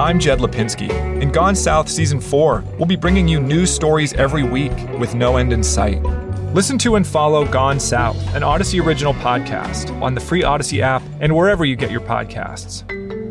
I'm Jed Lipinski. In Gone South Season 4, we'll be bringing you news stories every week with no end in sight. Listen to and follow Gone South, an Odyssey original podcast, on the free Odyssey app and wherever you get your podcasts.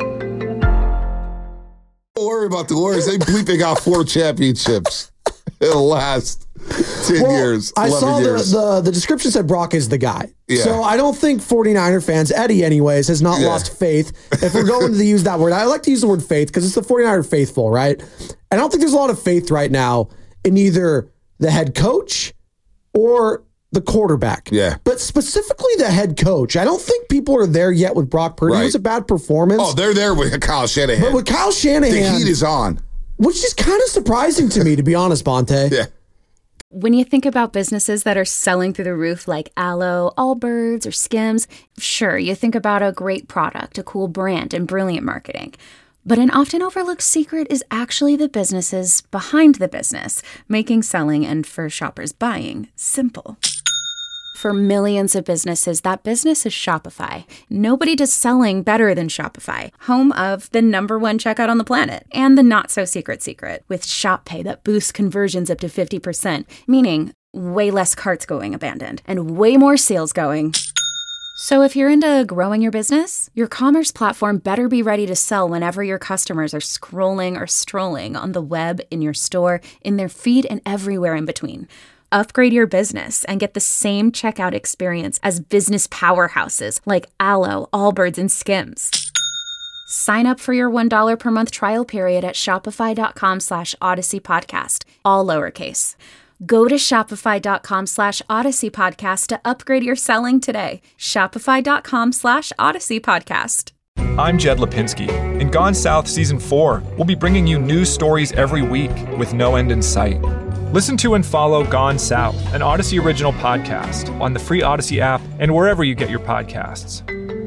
Don't worry about the Warriors. They bleeping out 4 championships in the last 10 years. I saw years. the description said Brock is the guy. Yeah. So I don't think 49er fans, Eddie anyways, has not lost faith. If we're going to use that word, I like to use the word faith because it's the 49er faithful, right? I don't think there's a lot of faith right now in either the head coach or the quarterback. Yeah. But specifically the head coach. I don't think people are there yet with Brock Purdy. It was a bad performance. Oh, they're there with Kyle Shanahan. But with Kyle Shanahan, the heat is on. Which is kind of surprising to me, to be honest, Bonte. Yeah. When you think about businesses that are selling through the roof like Aloe, Allbirds, or Skims, sure, you think about a great product, a cool brand, and brilliant marketing. But an often overlooked secret is actually the businesses behind the business, making selling and, for shoppers, buying simple. For millions of businesses, that business is Shopify. Nobody does selling better than Shopify, home of the #1 checkout on the planet, and the not-so-secret secret, with Shop Pay that boosts conversions up to 50%, meaning way less carts going abandoned, and way more sales going. So if you're into growing your business, your commerce platform better be ready to sell whenever your customers are scrolling or strolling on the web, in your store, in their feed, and everywhere in between. Upgrade your business and get the same checkout experience as business powerhouses like Aloe, Allbirds, and Skims. Sign up for your $1 per month trial period at shopify.com/Odyssey Podcast, all lowercase. Go to shopify.com/Odyssey Podcast to upgrade your selling today. Shopify.com/Odyssey Podcast. I'm Jed Lipinski. In Gone South Season 4, we'll be bringing you news stories every week with no end in sight. Listen to and follow Gone South, an Odyssey original podcast, on the free Odyssey app and wherever you get your podcasts.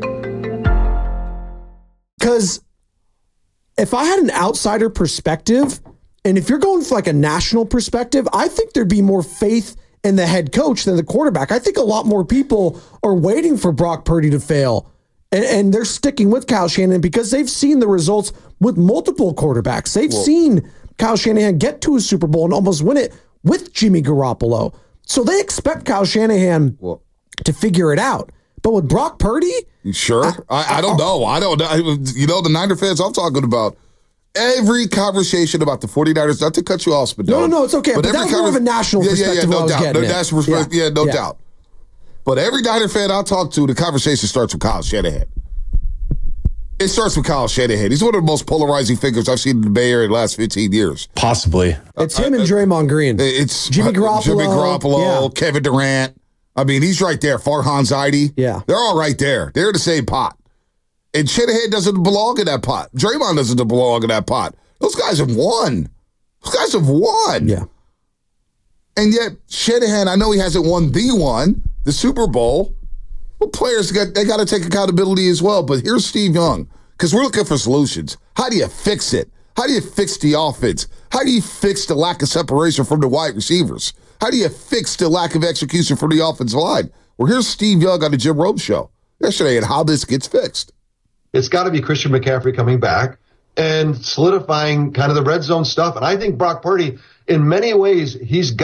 Because if I had an outsider perspective, and if you're going for like a national perspective, I think there'd be more faith in the head coach than the quarterback. I think a lot more people are waiting for Brock Purdy to fail, and they're sticking with Kyle Shanahan because they've seen the results with multiple quarterbacks. They've seen Kyle Shanahan get to a Super Bowl and almost win it with Jimmy Garoppolo. So they expect Kyle Shanahan to figure it out. But with Brock Purdy? Sure. I don't know. I don't know. You know, the Niner fans I'm talking about, every conversation about the 49ers, not to cut you off, but no, it's okay. But that was more of a national perspective. No doubt. National perspective, no Yeah. doubt. But every Niner fan I talk to, the conversation starts with Kyle Shanahan. It starts with Kyle Shanahan. He's one of the most polarizing figures I've seen in the Bay Area in the last 15 years. Possibly. It's him and Draymond Green. It's Jimmy Garoppolo, Kevin Durant. I mean, he's right there. Farhan Zaidi. Yeah. They're all right there. They're in the same pot. And Shanahan doesn't belong in that pot. Draymond doesn't belong in that pot. Those guys have won. Yeah. And yet, Shanahan, I know he hasn't won the Super Bowl. Well, players, they got to take accountability as well. But here's Steve Young, because we're looking for solutions. How do you fix it? How do you fix the offense? How do you fix the lack of separation from the wide receivers? How do you fix the lack of execution from the offensive line? Well, here's Steve Young on the Jim Rome Show yesterday and how this gets fixed. It's got to be Christian McCaffrey coming back and solidifying kind of the red zone stuff. And I think Brock Purdy, in many ways,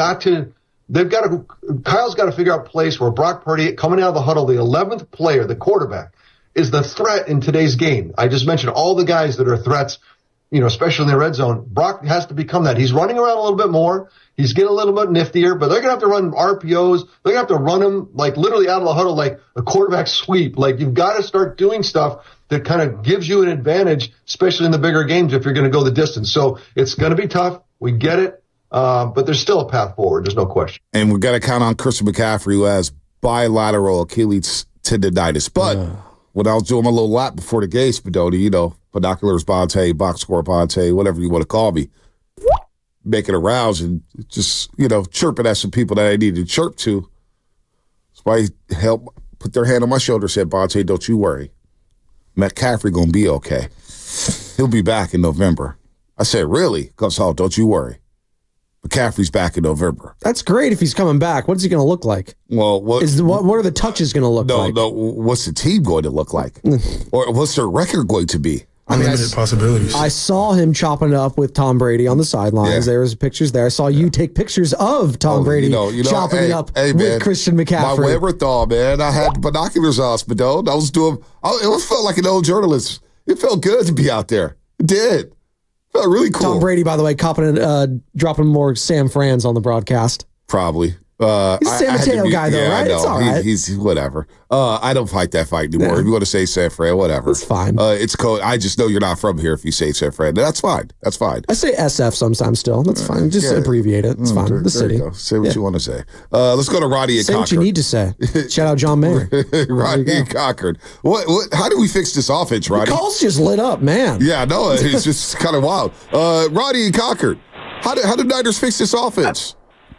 Kyle's got to figure out a place where Brock Purdy, coming out of the huddle, the 11th player, the quarterback, is the threat in today's game. I just mentioned all the guys that are threats, especially in the red zone. Brock has to become that. He's running around a little bit more. He's getting a little bit niftier, but they're going to have to run RPOs. They're going to have to run him like literally out of the huddle, like a quarterback sweep. Like you've got to start doing stuff that kind of gives you an advantage, especially in the bigger games if you're going to go the distance. So it's going to be tough. We get it. But there's still a path forward. There's no question. And we've got to count on Christian McCaffrey, who has bilateral Achilles tendonitis. But when I was doing my little lap before the game, Spadoni, binoculars Bonte, box score Bonte, whatever you want to call me, making a rouse and just, chirping at some people that I needed to chirp to. Somebody put their hand on my shoulder and said, Bonte, don't you worry. McCaffrey going to be okay. He'll be back in November. I said, really? He goes, oh, don't you worry. McCaffrey's back in November. That's great if he's coming back. What's he going to look like? Well, what are the touches going to look like? No, what's the team going to look like? Or what's their record going to be? unlimited possibilities. I saw him chopping it up with Tom Brady on the sidelines. Yeah. There was pictures there. I saw you take pictures of Tom Brady chopping it up with Christian McCaffrey. My wherewithal, man. I had binoculars on, Spadone. It felt like an old journalist. It felt good to be out there. It did. It felt really cool. Tom Brady, by the way, dropping more Sam Franz on the broadcast. Probably. He's a San Mateo guy, though, right? It's all right. He's whatever. I don't fight that fight anymore. Yeah. If you want to say San Fran, whatever. It's fine. It's cool. I just know you're not from here if you say San Fran. That's fine. That's fine. I say SF sometimes still. That's fine. Just abbreviate it. It's fine. The city. You go. Say what you want to say. Let's go to Roddy and Say Cochran. what you need to say. Shout out John Mayer. Roddy and Cochran. What? How do we fix this offense, Roddy? The calls just lit up, man. Yeah, no, it's just kind of wild. Roddy and Cochran. How do Niners fix this offense?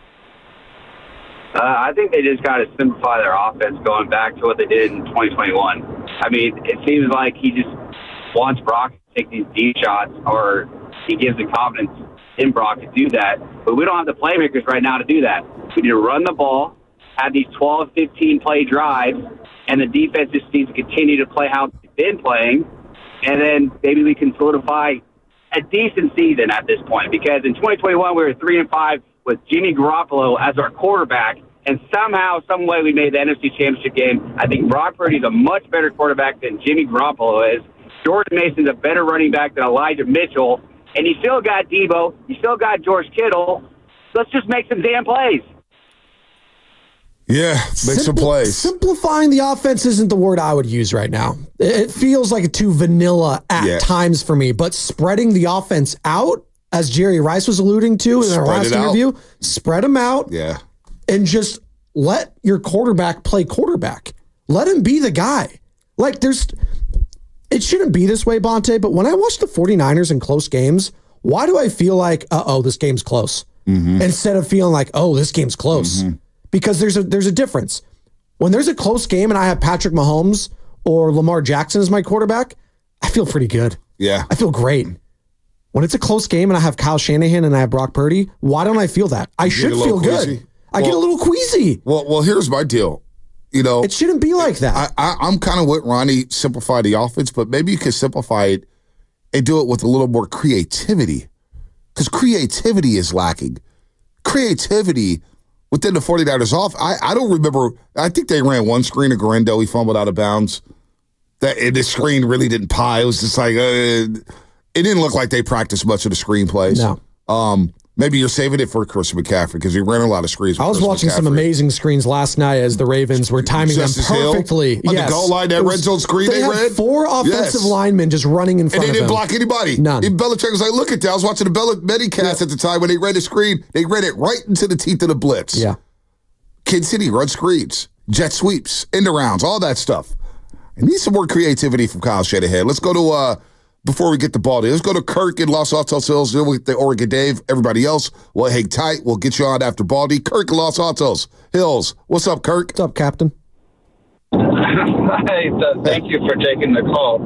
I think they just got to simplify their offense going back to what they did in 2021. I mean, it seems like he just wants Brock to take these deep shots, or he gives the confidence in Brock to do that. But we don't have the playmakers right now to do that. We need to run the ball, have these 12, 15-play drives, and the defense just needs to continue to play how they've been playing, and then maybe we can solidify a decent season at this point. Because in 2021, we were 3-5 with Jimmy Garoppolo as our quarterback, and somehow, some way, we made the NFC Championship game. I think Brock Purdy's a much better quarterback than Jimmy Garoppolo is. Jordan Mason's a better running back than Elijah Mitchell, and you still got Debo, you still got George Kittle. Let's just make some damn plays. Yeah, make some plays. Simplifying the offense isn't the word I would use right now. It feels like too vanilla at times for me, but spreading the offense out, as Jerry Rice was alluding to in our last interview, spread them out. Yeah. And just let your quarterback play quarterback. Let him be the guy. Like, it shouldn't be this way, Bonte, but when I watch the 49ers in close games, why do I feel like, this game's close? Mm-hmm. Instead of feeling like, this game's close. Mm-hmm. Because there's a difference. When there's a close game and I have Patrick Mahomes or Lamar Jackson as my quarterback, I feel pretty good. Yeah. I feel great. When it's a close game and I have Kyle Shanahan and I have Brock Purdy, why don't I feel that? I should feel good. I get a little queasy. Well, here's my deal. It shouldn't be like that. I'm kind of with Ronnie, simplify the offense, but maybe you could simplify it and do it with a little more creativity. Because creativity is lacking. Creativity within the 49ers off. I don't remember. I think they ran one screen of Garendo. He fumbled out of bounds. The screen really didn't pie. It was just like, it didn't look like they practiced much of the screen plays. No. Maybe you're saving it for Christian McCaffrey because he ran a lot of screens. I was watching some amazing screens last night as the Ravens were timing them perfectly. On the goal line, that red zone screen they ran. 4 offensive linemen just running in front of them. And they didn't block anybody. None. And Belichick was like, look at that. I was watching the Medicast at the time when they ran the screen. They ran it right into the teeth of the blitz. Yeah. Kansas City run screens, jet sweeps, end arounds, all that stuff. I need some more creativity from Kyle Shanahan. Let's go to... Before we get the ball there, let's go to Kirk in Los Altos Hills with the Oregon Dave. Everybody else, we'll hang tight. We'll get you on after Baldy. Kirk in Los Altos Hills. What's up, Kirk? What's up, Captain? Hi, thank you for taking the call.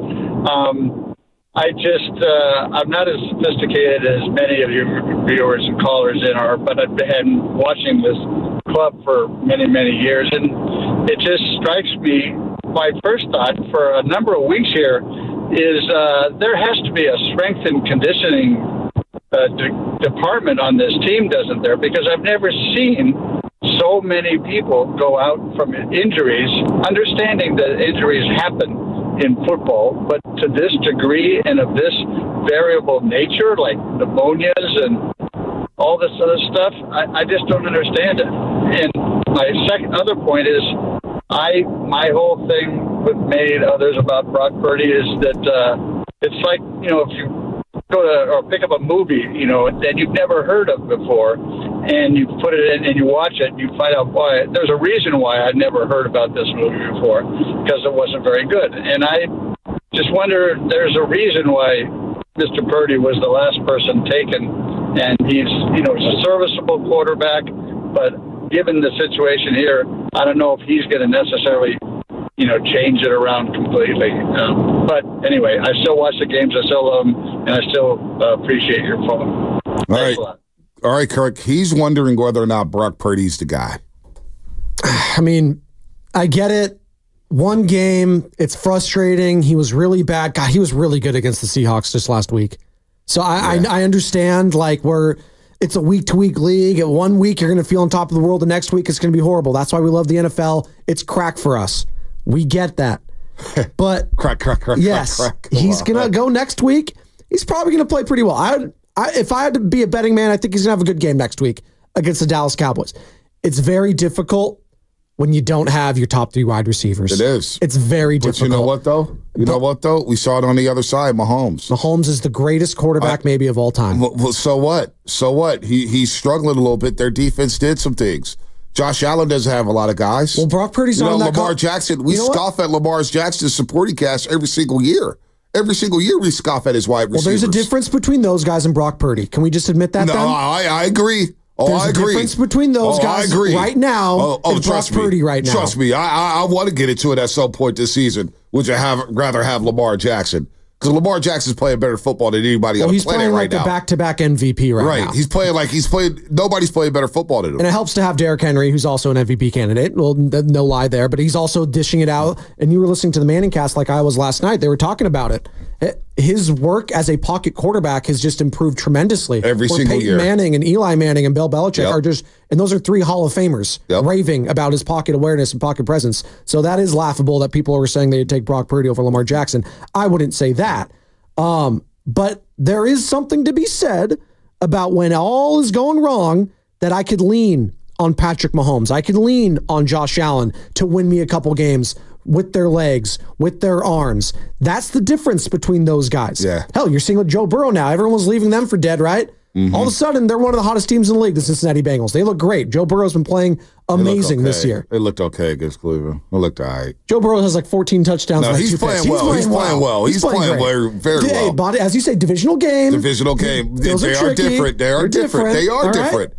I'm not as sophisticated as many of your viewers and callers are, but I've been watching this club for many, many years, and it just strikes me, my first thought for a number of weeks here, is there has to be a strength and conditioning department on this team, doesn't there? Because I've never seen so many people go out from injuries, understanding that injuries happen in football, but to this degree and of this variable nature, like pneumonias and all this other stuff, I just don't understand it. And my other point is, my whole thing with many others about Brock Purdy is that it's like, if you go to or pick up a movie, that you've never heard of before, and you put it in and you watch it, you find out why. There's a reason why I'd never heard about this movie before, because it wasn't very good. And I just wonder, there's a reason why Mr. Purdy was the last person taken, and he's a serviceable quarterback, but given the situation here, I don't know if he's going to necessarily, change it around completely. But anyway, I still watch the games. I still love them, and I still appreciate your phone. All right, Kirk. He's wondering whether or not Brock Purdy's the guy. I mean, I get it. one game. It's frustrating. He was really bad. God, he was really good against the Seahawks just last week. So I understand where it's a week-to-week league. At 1 week, you're going to feel on top of the world. The next week, it's going to be horrible. That's why we love the NFL. It's crack for us. We get that. But crack. Yes, he's going to go next week. He's probably going to play pretty well. If I had to be a betting man, I think he's going to have a good game next week against the Dallas Cowboys. It's very difficult when you don't have your top 3 wide receivers. It is. It's very difficult. But you know what, though? We saw it on the other side, Mahomes. Mahomes is the greatest quarterback maybe of all time. Well, so what? He's struggling a little bit. Their defense did some things. Josh Allen doesn't have a lot of guys. Well, Brock Purdy's on that. Lamar Jackson. We scoff at Lamar Jackson's supporting cast every single year. Every single year we scoff at his wide receivers. Well, there's a difference between those guys and Brock Purdy. Can we just admit that then? No, I agree. There's a difference between those guys right now and Brock Purdy right now. Trust me, I want to get into it at some point this season. Would you rather have Lamar Jackson? Because Lamar Jackson's playing better football than anybody on the planet right now. He's playing like the back-to-back MVP right now. He's playing nobody's playing better football than him. And it helps to have Derrick Henry, who's also an MVP candidate. Well, no lie there, but he's also dishing it out. And you were listening to the Manning cast like I was last night. They were talking about it. His work as a pocket quarterback has just improved tremendously. Every single year. Peyton Manning and Eli Manning and Bill Belichick are just, and those are 3 Hall of Famers raving about his pocket awareness and pocket presence. So that is laughable that people are saying they'd take Brock Purdy over Lamar Jackson. I wouldn't say that. But there is something to be said about when all is going wrong that I could lean on Patrick Mahomes. I could lean on Josh Allen to win me a couple games with their legs, with their arms. That's the difference between those guys. Yeah. Hell, you're seeing with Joe Burrow now. Everyone was leaving them for dead, right? Mm-hmm. All of a sudden, they're one of the hottest teams in the league, the Cincinnati Bengals. They look great. Joe Burrow's been playing amazing this year. They looked okay against Cleveland. They looked all right. Joe Burrow has 14 touchdowns. No, he's playing well. He's playing well. He's playing very well. But as you say, divisional game. They are different. They are different.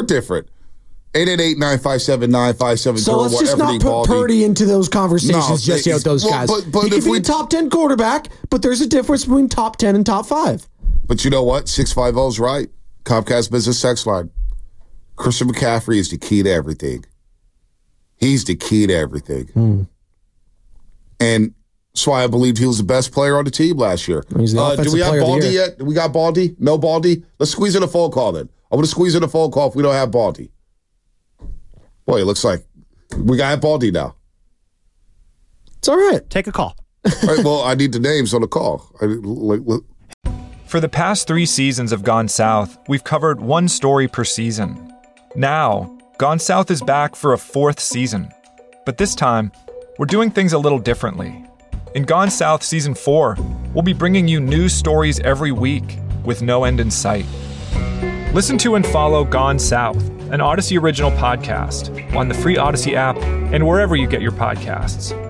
888-957-9572. So let's just not put Purdy into those conversations just yet with those guys. But he could be a top 10 quarterback, but there's a difference between top 10 and top 5. But you know what? 650's right. Comcast Business Text Line. Christian McCaffrey is the key to everything. He's the key to everything. And that's why I believed he was the best player on the team last year. He's the offensive do we have player Baldy of the year. yet? Do we got Baldy? No Baldy? Let's squeeze in a phone call then. I want to squeeze in a phone call if we don't have Baldy. Boy, it looks like we got Baldy now. It's all right. Take a call. All right, well, I need the names on the call. For the past 3 seasons of Gone South, we've covered 1 story per season. Now, Gone South is back for a 4th season. But this time, we're doing things a little differently. In Gone South Season 4, we'll be bringing you new stories every week with no end in sight. Listen to and follow Gone South, an Odyssey original podcast, on the free Odyssey app and wherever you get your podcasts.